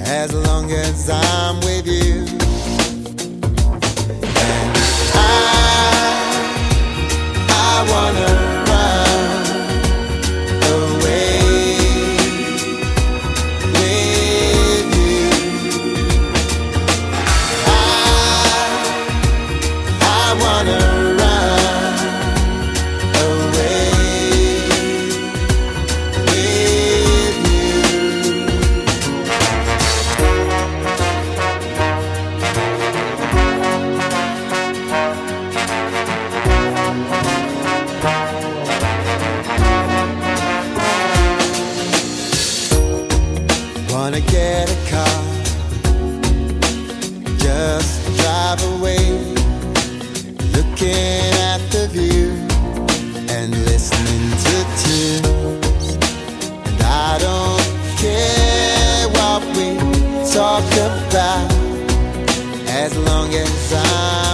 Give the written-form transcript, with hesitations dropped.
as long as I'm with you. And I wanna run away with you. I wanna run away with you. Wanna get a car, just drive away, looking at the view and listening to tunes. And I don't care what we talk about, as long as I'm